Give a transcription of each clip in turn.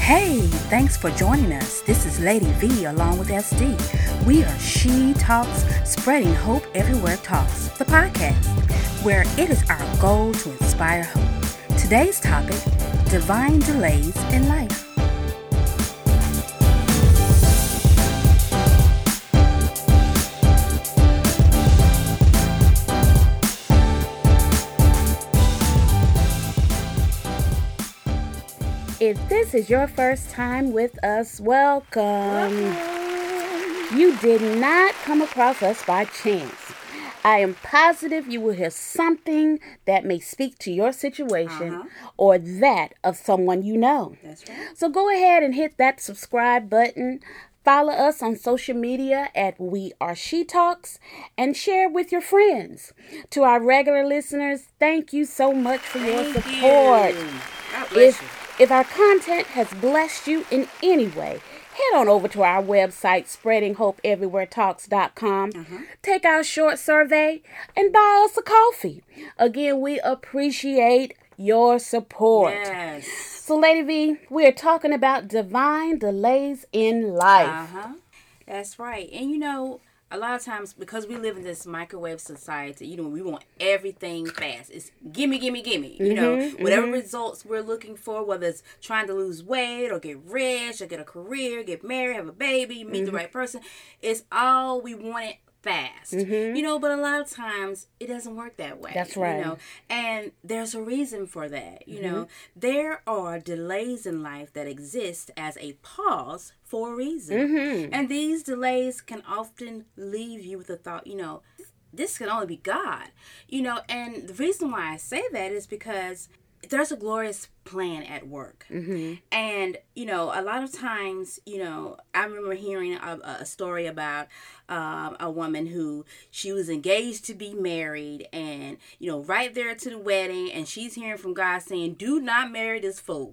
Hey, thanks for joining us. This is Lady V along with SD. We are She Talks, spreading hope everywhere talks, the podcast, where it is our goal to inspire hope. Today's topic, divine delays in life. If this is your first time with us, welcome. You did not come across us by chance. I am positive you will hear something that may speak to your situation or that of someone you know. That's right. So go ahead and hit that subscribe button. Follow us on social media at We Are She Talks and share with your friends. To our regular listeners, thank you so much for your support. God bless you. If our content has blessed you in any way, head on over to our website, spreadinghopeeverywheretalks.com. Take our short survey and buy us a coffee. Again, we appreciate your support. Yes. So, Lady V, we are talking about divine delays in life. That's right. And a lot of times, because we live in this microwave society, we want everything fast. It's gimme, gimme, gimme. Whatever results we're looking for, whether it's trying to lose weight or get rich or get a career, get married, have a baby, meet the right person, it's all we want it fast. But a lot of times it doesn't work that way. That's right. And there's a reason for that. There are delays in life that exist as a pause for a reason. And these delays can often leave you with the thought, this can only be God. And the reason why I say that is because there's a glorious plan at work. And, a lot of times, I remember hearing a story about a woman who she was engaged to be married and, right there to the wedding, and she's hearing from God saying, do not marry this fool.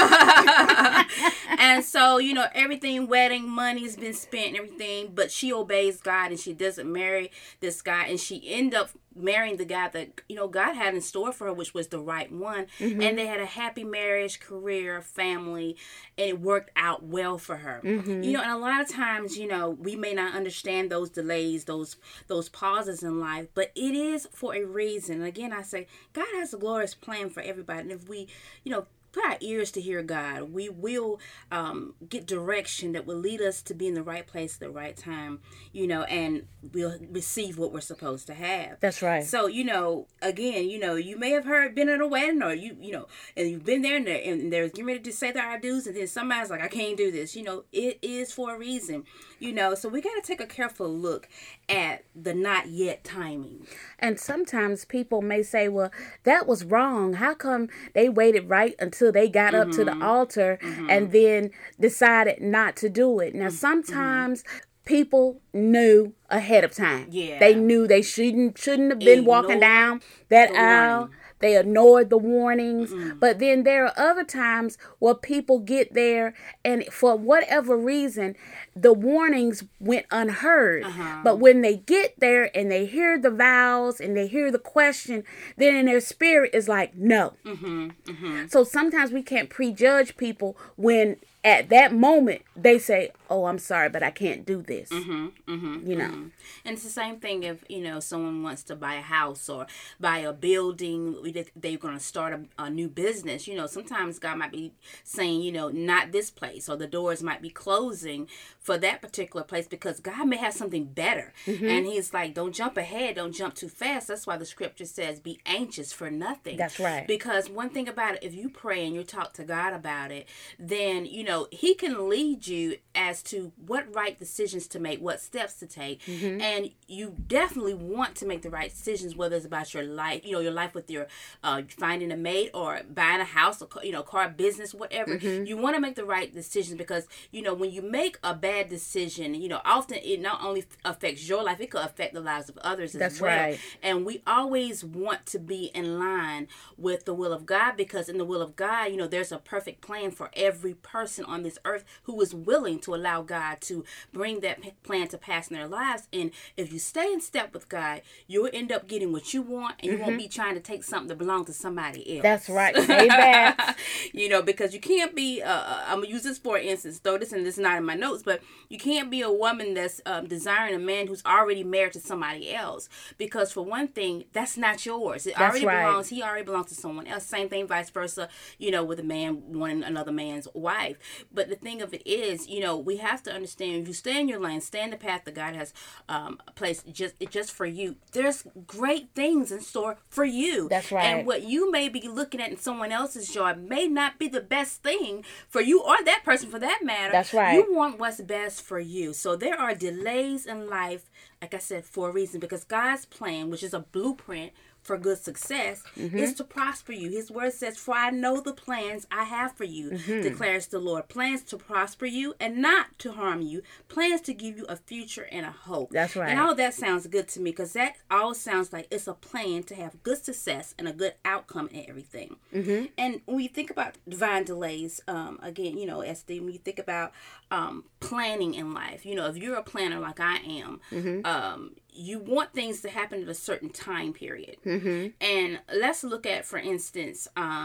And so, everything, wedding money has been spent and everything, but she obeys God and she doesn't marry this guy, and she ended up marrying the guy that, God had in store for her, which was the right one. And they had a happy marriage, career, family, and it worked out well for her. And a lot of times, we may not understand those delays, those pauses in life, but it is for a reason. And again, I say, God has a glorious plan for everybody. And if we, put our ears to hear God, we will get direction that will lead us to be in the right place at the right time, and we'll receive what we're supposed to have. That's right. So, again, you may have been at a wedding, or and you've been there and they're getting ready to say their I do's, and then somebody's like, I can't do this. It is for a reason, so we got to take a careful look at the not yet timing. And sometimes people may say, well, that was wrong. How come they waited right until they got up to the altar and then decided not to do it? Now, sometimes people knew ahead of time. Yeah. They knew they shouldn't have been walking down that aisle. They ignored the warnings. But then there are other times where people get there and for whatever reason, the warnings went unheard. But when they get there and they hear the vows and they hear the question, then in their spirit is like, no. So sometimes we can't prejudge people when at that moment they say, oh, I'm sorry, but I can't do this. And it's the same thing if, someone wants to buy a house or buy a building, they're going to start a new business. Sometimes God might be saying, not this place, or the doors might be closing for that particular place because God may have something better. And he's like, don't jump ahead. Don't jump too fast. That's why the scripture says, be anxious for nothing. That's right. Because one thing about it, if you pray and you talk to God about it, then, he can lead you as to what right decisions to make, what steps to take. And you definitely want to make the right decisions, whether it's about your life, your life with your finding a mate or buying a house, or car, business, whatever. You want to make the right decisions because, when you make a bad decision, often it not only affects your life, it could affect the lives of others as well. Right. And we always want to be in line with the will of God because in the will of God, there's a perfect plan for every person. person on this earth who is willing to allow God to bring that plan to pass in their lives. And if you stay in step with God, you'll end up getting what you want, and you won't be trying to take something that belongs to somebody else. That's right. Amen. Because you can't be, I'm going to use this for instance, though this is not in my notes, but you can't be a woman that's desiring a man who's already married to somebody else. Because for one thing, that's not yours. It That's already right. belongs, he already belongs to someone else. Same thing, vice versa, with a man wanting another man's wife. But the thing of it is, we have to understand, if you stay in your lane, stay in the path that God has placed just for you, there's great things in store for you. That's right. And what you may be looking at in someone else's job may not be the best thing for you or that person for that matter. That's right. You want what's best for you. So there are delays in life, like I said, for a reason, because God's plan, which is a blueprint for good success, is to prosper you. His word says, "For I know the plans I have for you," declares the Lord. Plans to prosper you and not to harm you. Plans to give you a future and a hope. That's right. And all that sounds good to me, because that all sounds like it's a plan to have good success and a good outcome in everything. And when you think about divine delays, again, SD, when you think about planning in life, if you're a planner like I am, you want things to happen at a certain time period. And let's look at, for instance,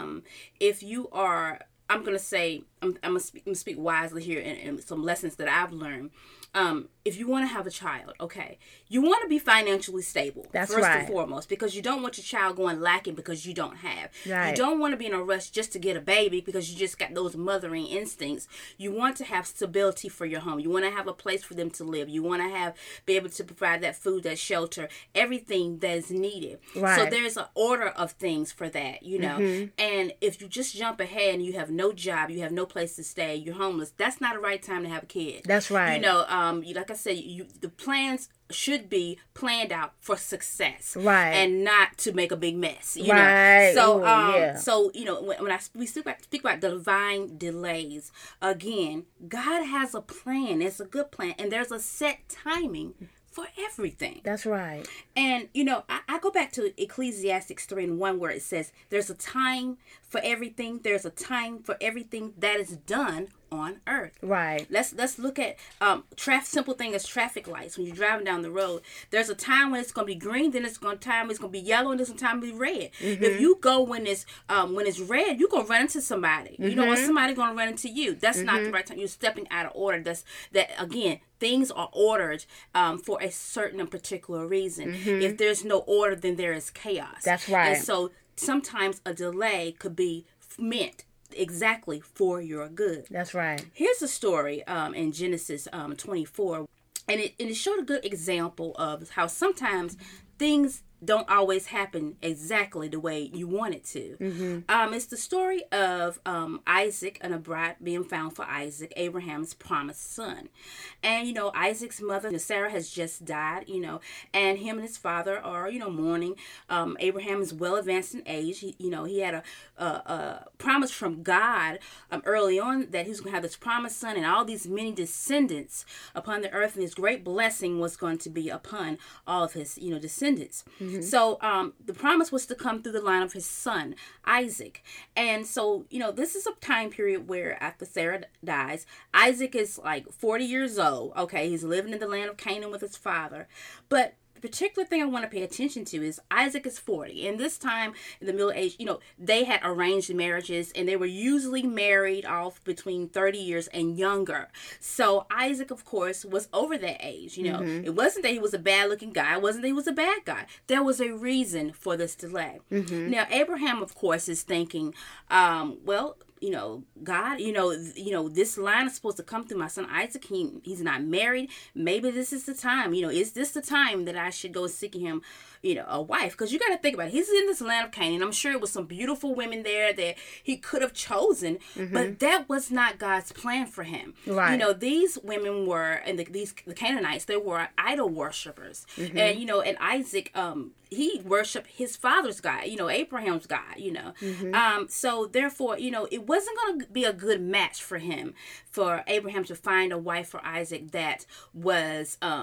if you are, I'm going to speak wisely here and some lessons that I've learned. If you want to have a child, okay, you want to be financially stable. That's first right. and foremost, because you don't want your child going lacking because you don't have. Right. You don't want to be in a rush just to get a baby because you just got those mothering instincts. You want to have stability for your home. You want to have a place for them to live. You want to be able to provide that food, that shelter, everything that is needed. Right. So there's an order of things for that, And if you just jump ahead and you have no job, you have no place to stay, you're homeless, that's not the right time to have a kid. That's right. Like I said, the plans should be planned out for success, right, and not to make a big mess. Right. So, yeah. So when we speak about divine delays, again, God has a plan. It's a good plan, and there's a set timing for everything. That's right. And, I go back to Ecclesiastes 3:1, where it says, there's a time for everything. There's a time for everything that is done on earth. Right. Let's look at simple thing as traffic lights. When you're driving down the road, there's a time when it's going to be green, then it's going to be yellow, and there's a time to be red. If you go when it's red, you're going to run into somebody. Or somebody going to run into you. That's not the right time. You're stepping out of order. Again, things are ordered for a certain and particular reason. If there's no order, then there is chaos. That's right. And so sometimes a delay could be meant exactly for your good. That's right. Here's a story in Genesis 24, and it showed a good example of how sometimes things don't always happen exactly the way you want it to. It's the story of Isaac and a bride being found for Isaac, Abraham's promised son. And, Isaac's mother, Sarah, has just died, and him and his father are, mourning. Abraham is well advanced in age. He had a promise from God early on that he was going to have this promised son and all these many descendants upon the earth, and his great blessing was going to be upon all of his, descendants. So the promise was to come through the line of his son, Isaac. And so, this is a time period where after Sarah dies, Isaac is like 40 years old. Okay, he's living in the land of Canaan with his father. But the particular thing I want to pay attention to is Isaac is 40. And this time in the Middle Age, they had arranged marriages, and they were usually married off between 30 years and younger. So Isaac, of course, was over that age. It wasn't that he was a bad looking guy. It wasn't that he was a bad guy. There was a reason for this delay. Now, Abraham, of course, is thinking, God, this line is supposed to come through my son Isaac. He's not married. Maybe this is the time. Is this the time that I should go seeking him, a wife? Because you got to think about it. He's in this land of Canaan. I'm sure it was some beautiful women there that he could have chosen, but that was not God's plan for him. Right. These women were, and the Canaanites, they were idol worshipers. And, and Isaac, he worshiped his father's God, Abraham's God, so therefore, it wasn't going to be a good match for him, for Abraham to find a wife for Isaac that was,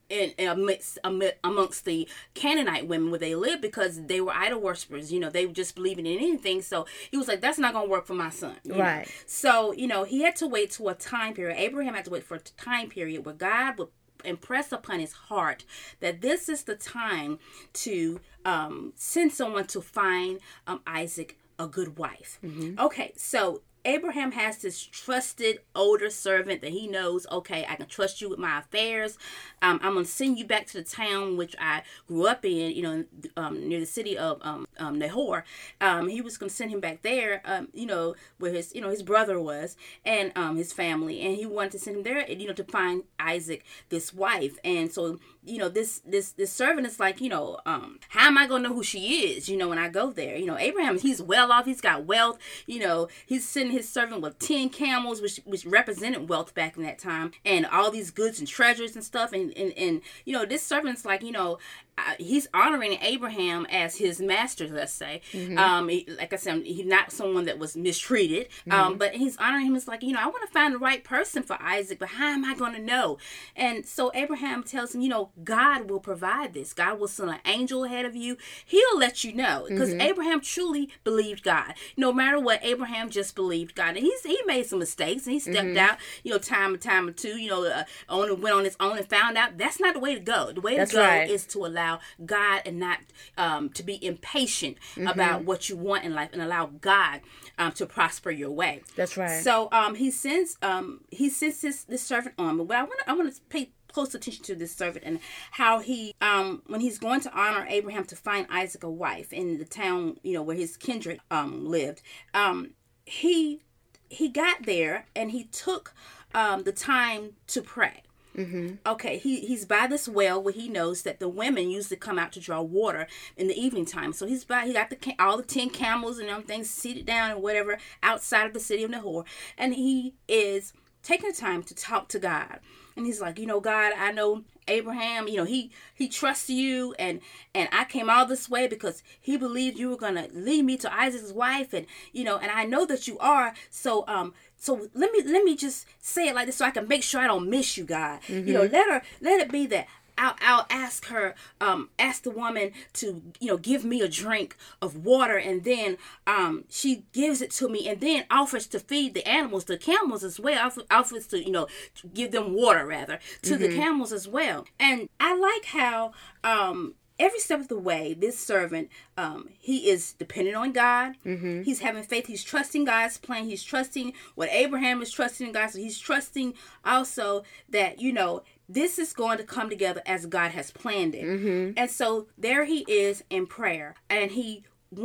amongst the Canaanite women where they lived, because they were idol worshippers. They were just believing in anything. So he was like, that's not going to work for my son. Right. So, he had to wait to a time period. Abraham had to wait for a time period where God would impress upon his heart that this is the time to send someone to find Isaac a good wife. Mm-hmm. Okay, so Abraham has this trusted older servant that he knows, okay, I can trust you with my affairs. I'm going to send you back to the town which I grew up in, near the city of Nahor. He was going to send him back there, where his brother was, and his family. And he wanted to send him there, to find Isaac, this wife. And so, this servant is like, how am I going to know who she is, when I go there? Abraham, he's well off. He's got wealth. He's sending his servant with 10 camels, which represented wealth back in that time, and all these goods and treasures and stuff. And this servant's like, he's honoring Abraham as his master, let's say. Mm-hmm. Like I said, he's not someone that was mistreated, but he's honoring him as like, I want to find the right person for Isaac, but how am I going to know? And so Abraham tells him, God will provide this. God will send an angel ahead of you. He'll let you know, because Abraham truly believed God. No matter what, Abraham just believed God. And he made some mistakes, and he stepped out, time or two, went on his own and found out that's not the way to go. The way to go is to allow God and not to be impatient about what you want in life, and allow God to prosper your way. That's right. So he sends this servant on. But I want to pay close attention to this servant and how he when he's going to honor Abraham to find Isaac a wife in the town where his kindred lived. He got there and he took the time to pray. Mm-hmm. Okay, he's by this well where he knows that the women usually come out to draw water in the evening time. So he got all the 10 camels and everything seated down and whatever outside of the city of Nahor, and he is taking the time to talk to God. And he's like, God, I know Abraham, he trusts you, and I came all this way because he believed you were going to lead me to Isaac's wife, and and I know that you are. So let me just say it like this so I can make sure I don't miss you, God. Mm-hmm. Let it be that I'll ask her, ask the woman to, give me a drink of water, and then she gives it to me, and then offers to feed the animals, the camels as well, offers to, give them water rather to the camels as well. And I like how every step of the way, this servant, he is dependent on God. Mm-hmm. He's having faith. He's trusting God's plan. He's trusting what Abraham is trusting in God. So he's trusting also that, this is going to come together as God has planned it. Mm-hmm. And so there he is in prayer. And he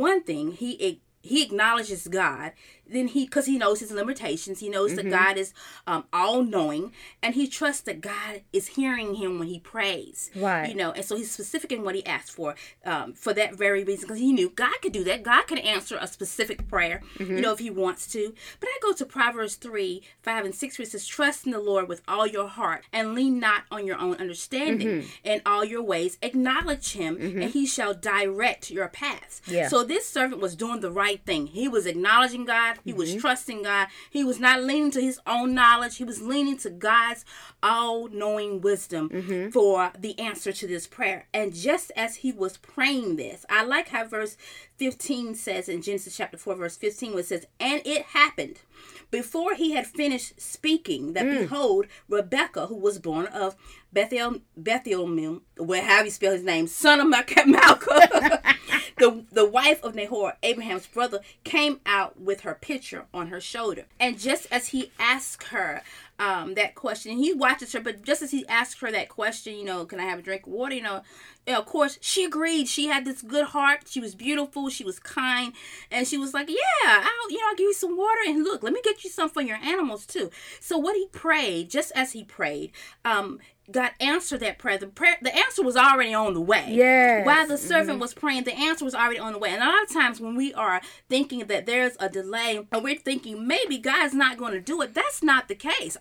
acknowledges God. Then because he knows his limitations, he knows that God is all-knowing, and he trusts that God is hearing him when he prays. Right. And so he's specific in what he asked for that very reason, because he knew God could do that. God can answer a specific prayer, if he wants to. But I go to Proverbs 3:5-6, where it says, trust in the Lord with all your heart, and lean not on your own understanding. In all your ways, acknowledge him, and he shall direct your paths. Yeah. So this servant was doing the right thing. He was acknowledging God. He was trusting God. He was not leaning to his own knowledge. He was leaning to God's all-knowing wisdom for the answer to this prayer. And just as he was praying this, I like how verse 15 says in Genesis chapter 4, verse 15, where it says, and it happened before he had finished speaking that behold, Rebekah, who was born of Bethuel, however you spell his name, son of Malchah, the wife of Nahor, Abraham's brother, came out with her pitcher on her shoulder. And just as he asked her that question, and he watches her, but just as he asked her that question, can I have a drink of water, of course, she agreed. She had this good heart. She was beautiful. She was kind. And she was like, yeah, I'll give you some water. And look, let me get you some for your animals too. So what he prayed, just as he prayed, God answered that prayer. The answer was already on the way. Yes. While the servant was praying, the answer was already on the way. And a lot of times when we are thinking that there's a delay, or we're thinking maybe God's not going to do it, that's not the case.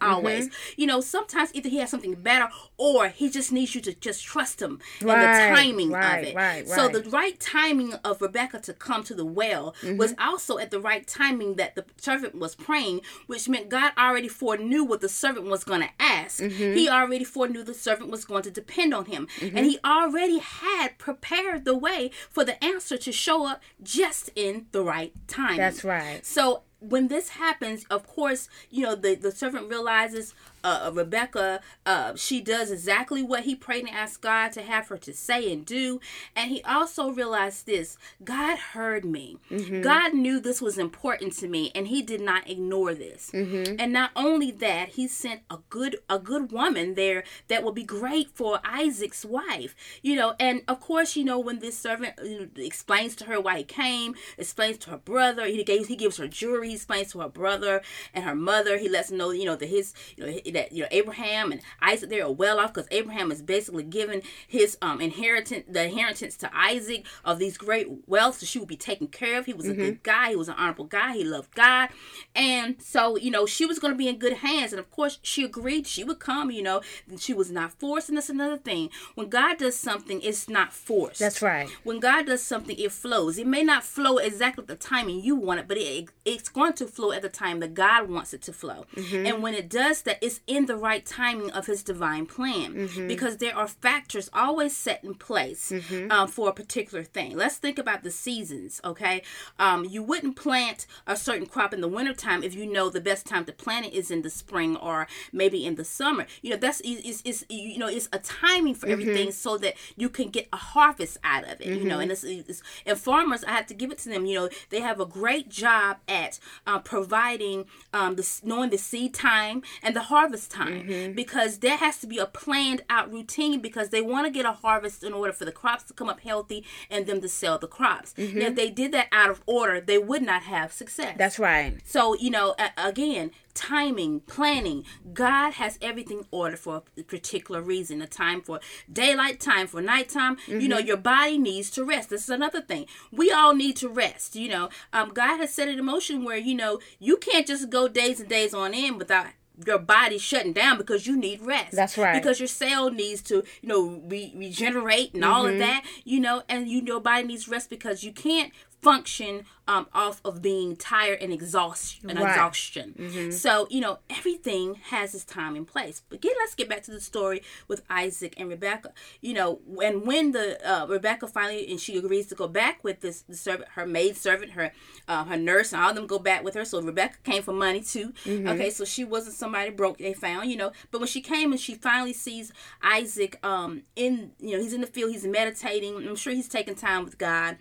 always. You know, sometimes either he has something better or he just needs you to just trust him in the timing of it. So the right timing of Rebecca to come to the well was also at the right timing that the servant was praying, which meant God already foreknew what the servant was going to ask. He already foreknew the servant was going to depend on him. And he already had prepared the way for the answer to show up just in the right time. That's right. So when this happens, of course, you know, the servant realizes Rebecca, she does exactly what he prayed and asked God to have her to say and do. And he also realized this: God heard me. God knew this was important to me, and he did not ignore this. And not only that, he sent a good woman there that will be great for Isaac's wife. You know, and of course, you know, when this servant explains to her why he came, explains to her brother, he gives her jewelry, he explains to her brother and her mother. He lets them know, you know, that Abraham and Isaac, they are well off because Abraham is basically giving his inheritance to Isaac of these great wealth, so she would be taken care of. He was a good guy. He was an honorable guy. He loved God. And so, you know, she was going to be in good hands. And of course, she agreed she would come, you know. She was not forced. And that's another thing. When God does something, it's not forced. That's right. When God does something, it flows. It may not flow exactly at the timing you want it, but it's going to flow at the time that God wants it to flow. And when it does that, it's in the right timing of his divine plan, because there are factors always set in place for a particular thing. Let's think about the seasons, okay? You wouldn't plant a certain crop in the wintertime if you know the best time to plant it is in the spring or maybe in the summer. You know, it's a timing for everything so that you can get a harvest out of it, you know, and and farmers, I have to give it to them, you know, they have a great job at providing knowing the seed time and the harvest time, because there has to be a planned out routine, because they want to get a harvest in order for the crops to come up healthy and them to sell the crops. Now, if they did that out of order, they would not have success. That's right. So, you know, again, timing, planning. God has everything ordered for a particular reason. A time for daylight, time for nighttime. You know, your body needs to rest. This is another thing. We all need to rest. You know, God has set it in motion where, you know, you can't just go days and days on end without your body shutting down, because you need rest. That's right. Because your cell needs to, you know, regenerate and all of that, you know, and your body needs rest, because you can't function off of being tired and exhaustion. So, you know, everything has its time and place. But again, let's get back to the story with Isaac and Rebecca. You know, when the Rebecca finally, and she agrees to go back with the servant, her maid servant, her nurse, and all of them go back with her. So Rebecca came for money too. Okay, so she wasn't somebody broke, they found, you know. But when she came and she finally sees Isaac he's in the field, he's meditating. I'm sure he's taking time with God.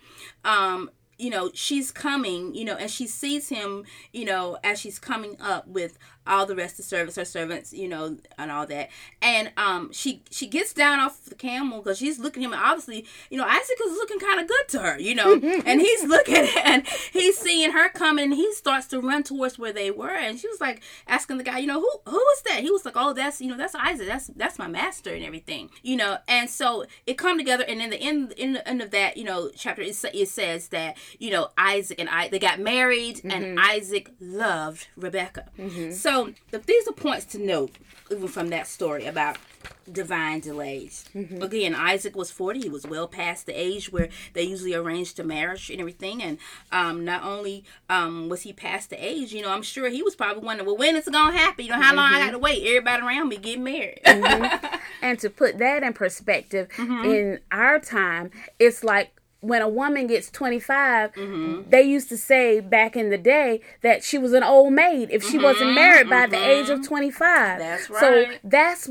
You know, she's coming, you know, and she sees him, you know, as she's coming up with all the rest of her servants, you know, and all that. And she gets down off the camel because she's looking at him. And obviously, you know, Isaac is looking kind of good to her, you know, and he's looking and he's seeing her coming, and he starts to run towards where they were. And she was like asking the guy, you know, who is that? He was like, oh, that's Isaac. That's my master and everything, you know. And so it come together. And in the end of that, you know, chapter, it says that, you know, Isaac and they got married, and Isaac loved Rebecca. So these are points to note even from that story about divine delays. Again, Isaac was 40. He was well past the age where they usually arrange the marriage and everything. And not only was he past the age, you know, I'm sure he was probably wondering, well, when is it going to happen? You know, how long I got to wait? Everybody around me getting married. And to put that in perspective, in our time, it's like, when a woman gets 25, they used to say back in the day that she was an old maid if she wasn't married by the age of 25. That's right. So that's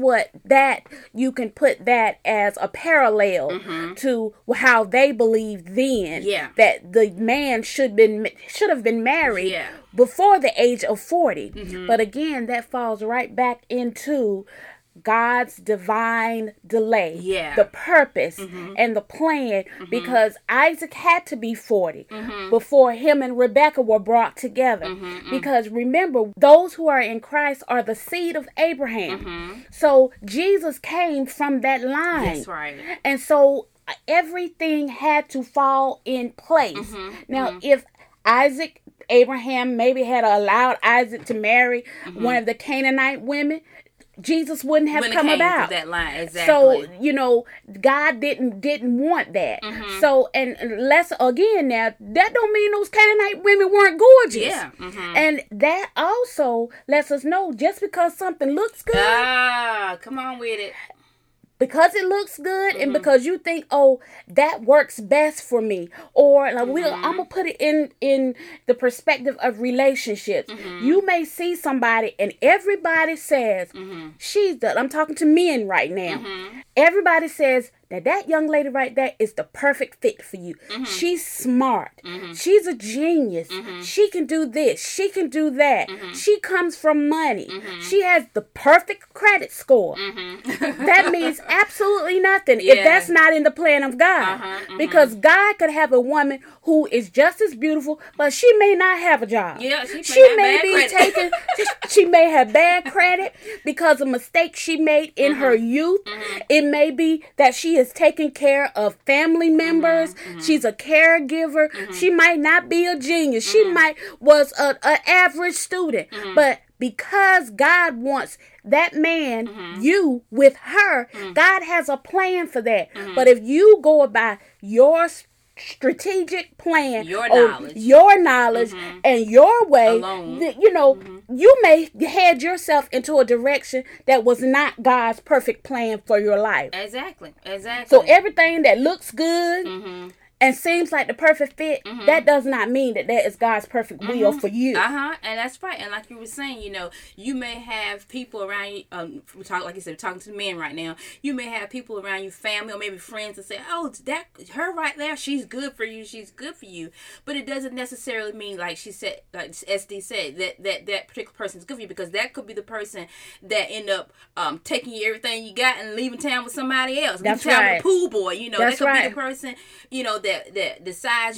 you can put that as a parallel to how they believed then. That the man should have been married before the age of 40. But again, that falls right back into God's divine delay, the purpose and the plan, because Isaac had to be 40 before him and Rebecca were brought together. Because remember, those who are in Christ are the seed of Abraham. So Jesus came from that line. That's right. And so everything had to fall in place. Now, if Abraham maybe had allowed Isaac to marry one of the Canaanite women, Jesus wouldn't have come about. That line. Exactly. So, God didn't want that. So, and let's again now, that don't mean those Canaanite women weren't gorgeous. Yeah. And that also lets us know, just because something looks good. Come on with it. Because it looks good, and because you think, oh, that works best for me, or like, I'm gonna put it in the perspective of relationships. You may see somebody, and everybody says I'm talking to men right now. Everybody says that young lady right there is the perfect fit for you. She's smart. She's a genius. She can do this. She can do that. She comes from money. She has the perfect credit score. That means absolutely nothing if that's not in the plan of God. Because God could have a woman who is just as beautiful, but she may not have a job. Yeah, she may have bad credit because of mistakes she made in her youth. It may be that she is taking care of family members. She's a caregiver. She might not be a genius. She might was an average student. But because God wants that man, you, with her, God has a plan for that. But if you go by your strategic plan, your knowledge and your way, you may head yourself into a direction that was not God's perfect plan for your life. Exactly. So everything that looks good and seems like the perfect fit, that does not mean that is God's perfect will for you. And that's right. And like you were saying, you may have people around you, like you said, we're talking to the men right now. You may have people around you, family or maybe friends, that say, oh, that her right there, she's good for you. She's good for you. But it doesn't necessarily mean, like she said, like SD said, that particular person is good for you, because that could be the person that end up taking you everything you got and leaving town with somebody else. That's leaving town right. with a pool boy. That's that could right. be the person, that decides,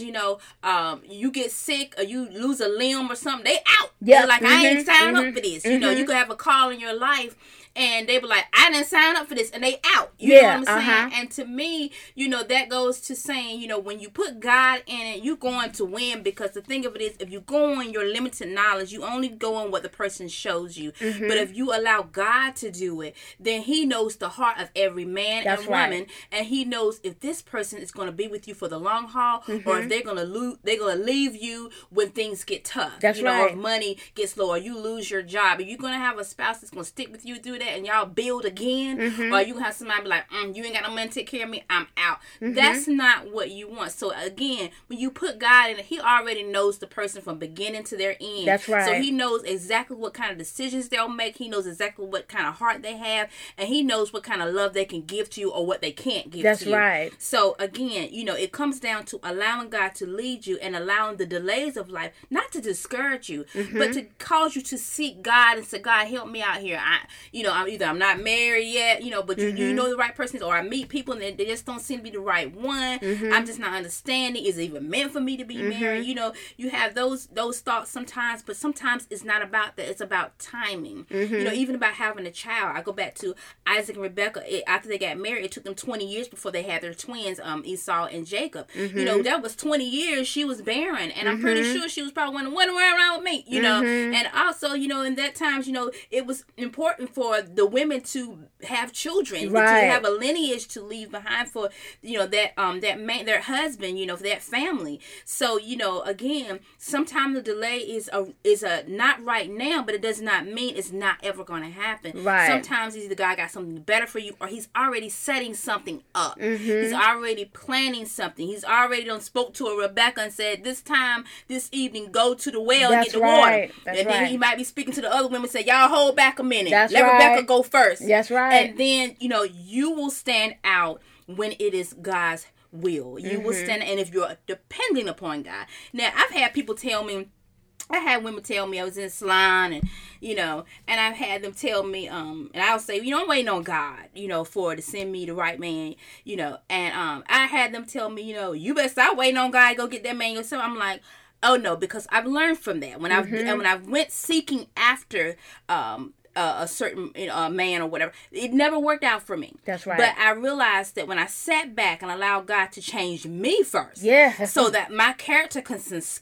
you get sick or you lose a limb or something, they out. Yeah. They're like, I ain't signing up for this. You could have a call in your life and they were like, I didn't sign up for this, and they out. You know what I'm saying? And to me, that goes to saying, when you put God in it, you're going to win, because the thing of it is, if you go on your limited knowledge, you only go on what the person shows you. But if you allow God to do it, then He knows the heart of every man and woman, and He knows if this person is going to be with you for the long haul, or if they're going to leave you when things get tough. That's right. Or if money gets low, or you lose your job. Are you going to have a spouse that's going to stick with you through that and y'all build again? Or you have somebody be like, you ain't got no money to take care of me, I'm out. That's not what you want. So again, when you put God in it, He already knows the person from beginning to their end. That's right. So He knows exactly what kind of decisions they'll make. He knows exactly what kind of heart they have, and He knows what kind of love they can give to you or what they can't give to you. That's right. So again, it comes down to allowing God to lead you and allowing the delays of life not to discourage you, but to cause you to seek God and say, God, help me out here. I'm not married yet, but you know the right person, or I meet people and they just don't seem to be the right one. I'm just not understanding. Is it even meant for me to be married? You have those thoughts sometimes, but sometimes it's not about that. It's about timing. Even about having a child. I go back to Isaac and Rebecca. After they got married, it took them 20 years before they had their twins, Esau and Jacob. That was 20 years she was barren, and I'm pretty sure she was probably wondering, what around with me, and also, in that times, it was important for the women to have children, to have a lineage to leave behind for, that man, their husband, for that family. So, again, sometimes the delay is a not right now, but it does not mean it's not ever going to happen. Right. Sometimes either God got something better for you, or He's already setting something up. He's already planning something. He's already done spoke to a Rebecca and said, this evening, go to the well and get the water. And then He might be speaking to the other women and say, y'all hold back a minute. Let Rebecca go first. That's right. And then, you will stand out when it is God's will. You will stand, and if you're depending upon God. Now, I've had people tell me, I had women tell me, I was in a salon, and and I've had them tell me, and I'll say, I'm waiting on God, to send me the right man, and I had them tell me, you better stop waiting on God to go get that man yourself. I'm like, oh no, because I've learned from that when I went seeking after a certain man or whatever. It never worked out for me. That's right. But I realized that when I sat back and allowed God to change me first, so that my character can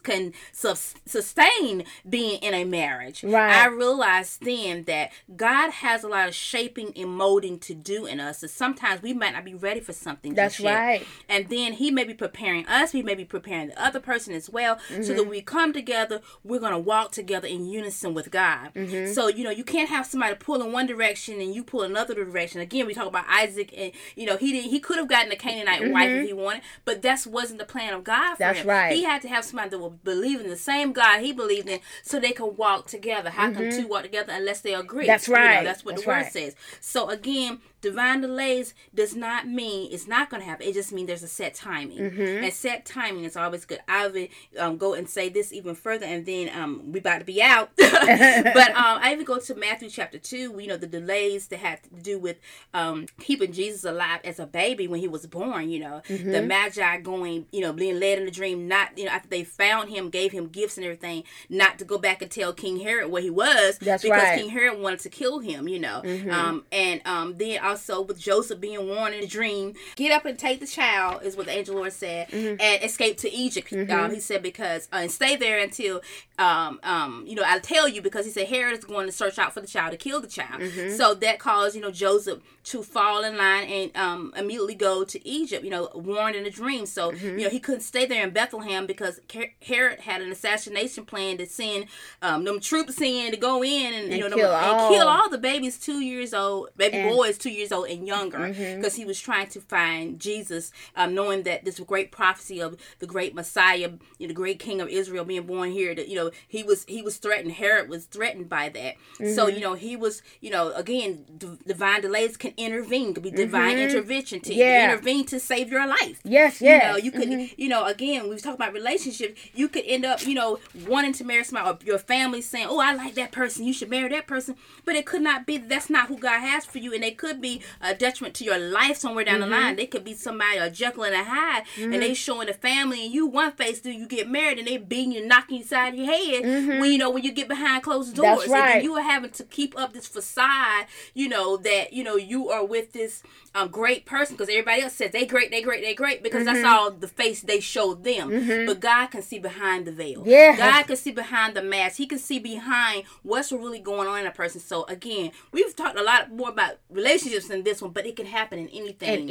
sustain being in a marriage, I realized then that God has a lot of shaping and molding to do in us. And sometimes we might not be ready for something. That's right. And then He may be preparing us. He may be preparing the other person as well. So that when we come together, we're going to walk together in unison with God. So, you can't have somebody pull in one direction and you pull another direction. Again, we talk about Isaac, and he could have gotten a Canaanite wife if he wanted, but that wasn't the plan of God for him. That's right. He had to have somebody that would believe in the same God he believed in, so they could walk together. How can two walk together unless they agree? That's right. That's what the word says. So again, divine delays does not mean it's not going to happen. It just means there's a set timing. And set timing is always good. I would go and say this even further, and then we about to be out. But I even go to Matthew chapter 2, the delays that had to do with keeping Jesus alive as a baby when he was born, the Magi going, being led in a dream, not, after they found him, gave him gifts and everything, not to go back and tell King Herod where he was. That's because right. King Herod wanted to kill him, and then also with Joseph being warned in a dream, get up and take the child, is what the angel Lord said, and escape to Egypt. He said, because, and stay there until, I'll tell you, because he said Herod is going to search out for the child to kill the child. So that caused, Joseph to fall in line and immediately go to Egypt, warned in a dream. So, he couldn't stay there in Bethlehem because Herod had an assassination plan to send them troops in to go in and kill all the babies 2 years old, boys 2 years old and younger, because he was trying to find Jesus, knowing that this great prophecy of the great Messiah, the great King of Israel being born here, that he was threatened. Herod was threatened by that. So he was, again, divine delays can intervene, could be divine intervention to intervene to save your life. Yes. You could, again, we was talking about relationships. You could end up, wanting to marry somebody, or your family saying, "Oh, I like that person. You should marry that person," but it could not be. That's not who God has for you, and they could be a detriment to your life somewhere down the line. They could be somebody, a Jekyll and a Hyde, and they showing the family and you one face till you get married, and they beating you, knocking you inside your head when you get behind closed doors. That's right. And then you are having to keep up this facade, that you are with this great person, because everybody else says they great, because that's all the face they show them. But God can see behind the veil. God can see behind the mask. He can see behind what's really going on in a person. So again, we've talked a lot more about relationships than this one, but it can happen in anything,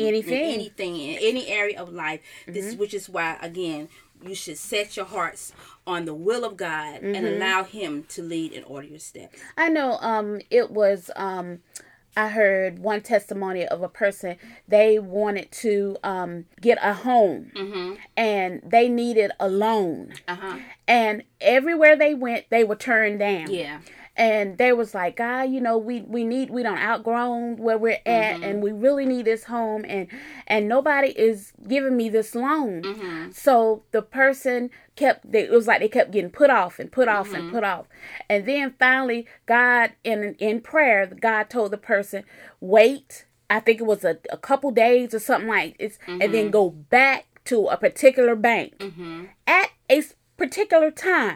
in any area of life. Which is why, again, you should set your hearts on the will of God and allow Him to lead and order your steps. I know it was I heard one testimony of a person, they wanted to get a home and they needed a loan. And everywhere they went, they were turned down. And they was like, God, we don't outgrown where we're at, and we really need this home, and nobody is giving me this loan. So the person it was like they kept getting put off and put off and put off. And then finally, God, in prayer, God told the person, wait, I think it was a couple days or something like this, and then go back to a particular bank at a particular time.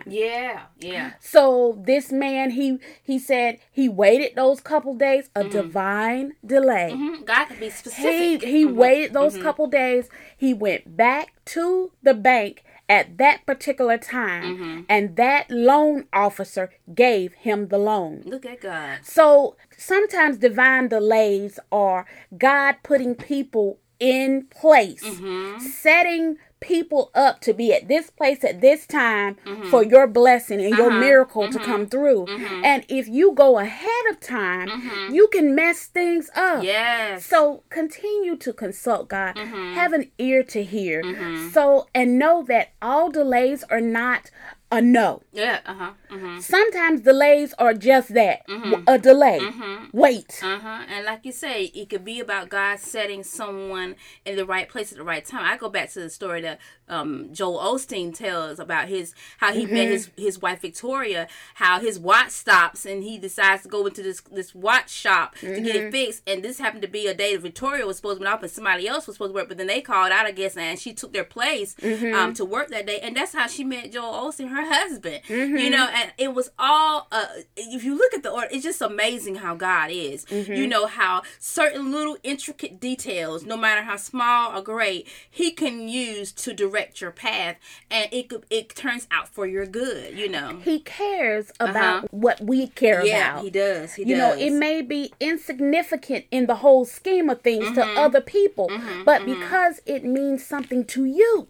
So this man, he said he waited those couple days, a divine delay. God can be specific. He waited those couple days. He went back to the bank at that particular time, and that loan officer gave him the loan. Look at God. So sometimes divine delays are God putting people in place, setting people up to be at this place at this time for your blessing and your miracle to come through. And if you go ahead of time, you can mess things up. So continue to consult God. Have an ear to hear. So, and know that all delays are not a no. Sometimes delays are just that, a delay. Wait. And like you say, it could be about God setting someone in the right place at the right time. I go back to the story that Joel Osteen tells about how he met his wife Victoria, how his watch stops and he decides to go into this watch shop to get it fixed. And this happened to be a day that Victoria was supposed to be off and somebody else was supposed to work, but then they called out, I guess, and she took their place to work that day. And that's how she met Joel Osteen. her husband. You know, and it was all, if you look at the order, it's just amazing how God is. You know, how certain little intricate details, no matter how small or great, he can use to direct your path, and it turns out for your good, you know. He cares about what we care about. Yeah, he does. You know, it may be insignificant in the whole scheme of things to other people, but because it means something to you,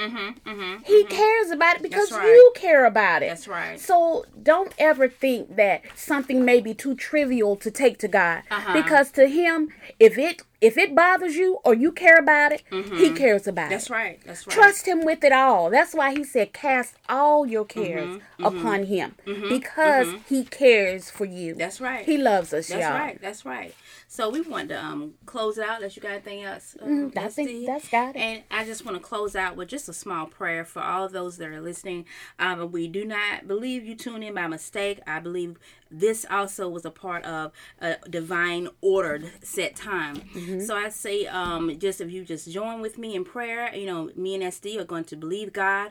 he cares about it because you care about it. That's right. So don't ever think that something may be too trivial to take to God, because to him, if it bothers you or you care about it, he cares about it. That's right. That's right. Trust him with it all. That's why he said, cast all your cares upon him, because he cares for you. That's right. He loves us, That's y'all. right. That's right. So we want to close it out. Unless you got anything else? I think that's got it. And I just want to close out with just a small prayer for all of those that are listening. We do not believe you tuned in by mistake. I believe this also was a part of a divine ordered set time. So I say, just if you just join with me in prayer, you know, me and SD are going to believe God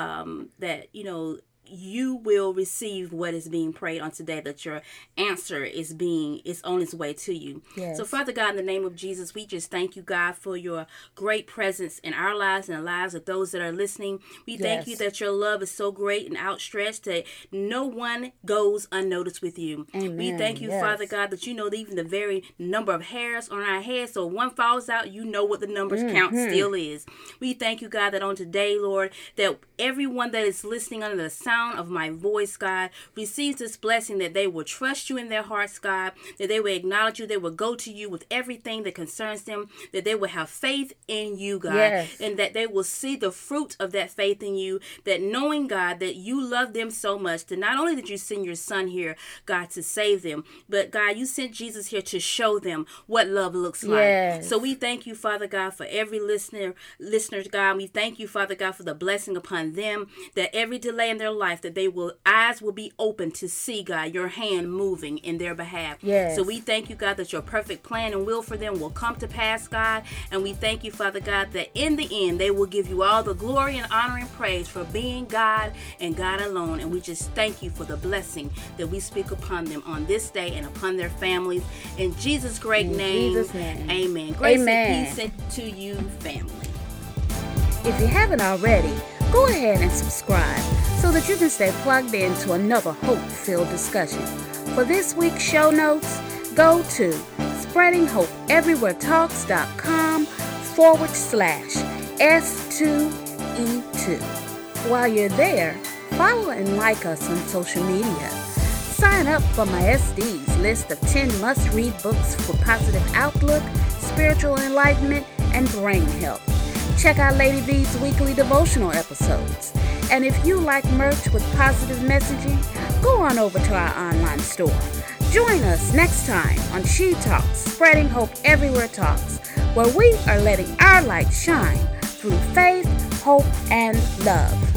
that, you know, you will receive what is being prayed on today, that your answer is on its way to you. Yes. So Father God, in the name of Jesus, we just thank you, God, for your great presence in our lives and the lives of those that are listening. We thank you that your love is so great and outstretched that no one goes unnoticed with you. Amen. We thank you, Father God, that you know even the very number of hairs on our heads. So one falls out, you know what the numbers count still is. We thank you, God, that on today, Lord, that everyone that is listening under the sound of my voice, God, receives this blessing, that they will trust you in their hearts, God, that they will acknowledge you, they will go to you with everything that concerns them, that they will have faith in you, God, and that they will see the fruit of that faith in you, that knowing, God, that you love them so much, that not only did you send your son here, God, to save them, but God, you sent Jesus here to show them what love looks like. So we thank you, Father God, for every listener, God. We thank you, Father God, for the blessing upon them, that every delay in their life, that eyes will be open to see, God, your hand moving in their behalf. So we thank you, God, that your perfect plan and will for them will come to pass, God. And we thank you, Father God, that in the end, they will give you all the glory and honor and praise for being God and God alone. And we just thank you for the blessing that we speak upon them on this day and upon their families. In Jesus' great name, amen. Grace and peace to you, family. If you haven't already, go ahead and subscribe so that you can stay plugged in to another hope-filled discussion. For this week's show notes, go to spreadinghopeeverywheretalks.com/S2E2. While you're there, follow and like us on social media. Sign up for my SD's list of 10 must-read books for positive outlook, spiritual enlightenment, and brain health. Check out Lady V's weekly devotional episodes. And if you like merch with positive messaging, go on over to our online store. Join us next time on She Talks, Spreading Hope Everywhere Talks, where we are letting our light shine through faith, hope, and love.